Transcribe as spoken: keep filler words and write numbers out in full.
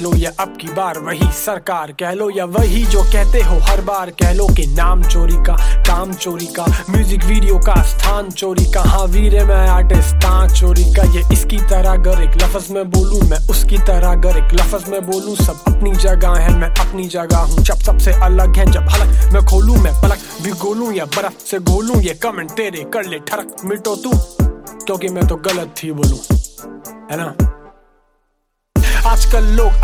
लो या अब की बार वही सरकार कह लो, या वही जो कहते हो हर बार कह लो कि नाम चोरी का, काम चोरी का, म्यूजिक वीडियो का स्थान चोरी का। हाँ वीरे मैं आर्टिस्ट चोरी का। ये इसकी तरह अगर एक लफ्ज में बोलूं, मैं उसकी तरह अगर एक लफ्ज में बोलूं। सब अपनी जगह है, मैं अपनी जगह हूँ। जब सबसे अलग है, जब हलक मैं खोलूं, मैं पलक भी गोलूं या बर्फ से घोलूं। ये कमेंट तेरे कर ले ठरक, मिटो तू क्योंकि मैं तो गलत थी बोलूं, है ना। आजकल लोग